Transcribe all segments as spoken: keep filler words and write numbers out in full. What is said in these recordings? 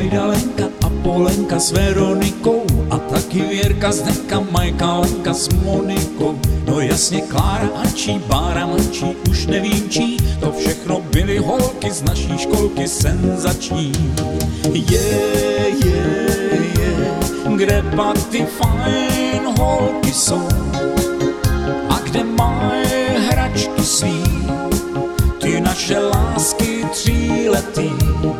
Majdalenka a Polenka s Veronikou a taky Věrka, Zdenka, Majka, Lenka s Monikou. No jasně Klára, Ančí, Bára, Mančí, už nevím čí, to všechno byly holky z naší školky senzační. Je, je, je, kde pak ty fajn holky jsou a kde mají hračky svý, ty naše lásky tříletý.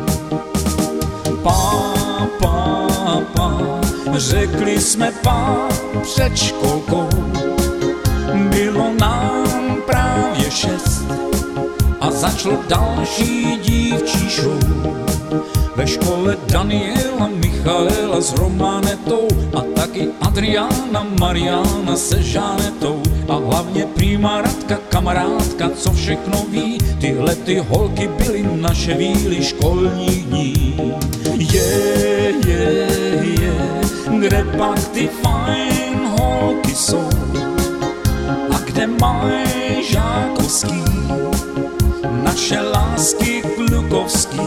Pá, pá, pá, řekli jsme pá před školkou, bylo nám právě šest a začalo další dívčí show. Ve škole Daniela, Michaela s Romanetou a taky Adriana, Mariana se Žánetou a hlavně prýma Radka, kamarádka, co všechno ví. Tyhle ty holky byly naše víly školních dní. Je, je, je, kde pak ty fajn holky jsou a kde mají žákovský naše lásky klukovský.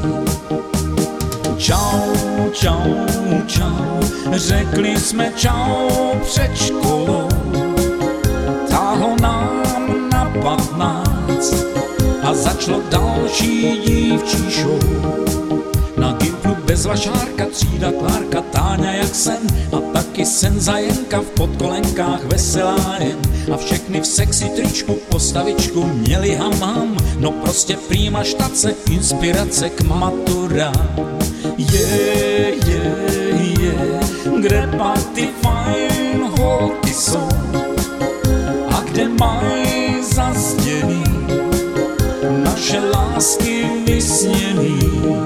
Čau, čau, čau, řekli jsme čau před školou, táhlo nám na patnáct a začalo další dívčí show. Na Gimplu Bezvašárka, třída Klárka, Táňa jak sen a taky Senzajenka v podkolenkách veselá jen. A všechny v sexy tričku postavičku měli hamam, no prostě prýma štace, inspirace k maturám. Je, je, je, kde pak ty fajn holky jsou a kde mají zazděný naše lásky vysněný.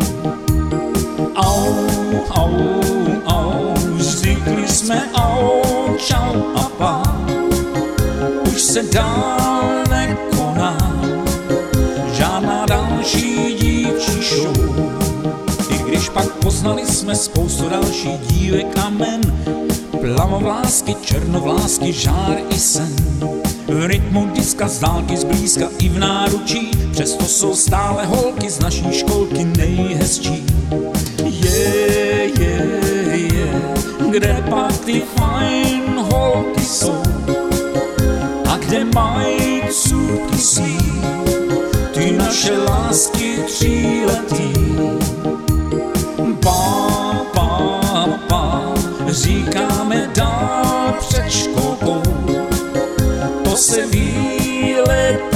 Au, au, au, zvykli jsme au, čau a pá, už se dál nekoná žádná další dívčí show. Když pak poznali jsme spoustu dalších dívek a men, plavovlásky, černovlásky, žár i sen. V rytmu diska z dálky zblízka i v náručí, přesto jsou stále holky z naší školky nejhezčí. Je, je, je, kde pak ty fajn holky jsou a kde mají cůrky svý, ty naše lásky tříletý. Pá, pá, pá, říkáme dál před školkou, to se ví let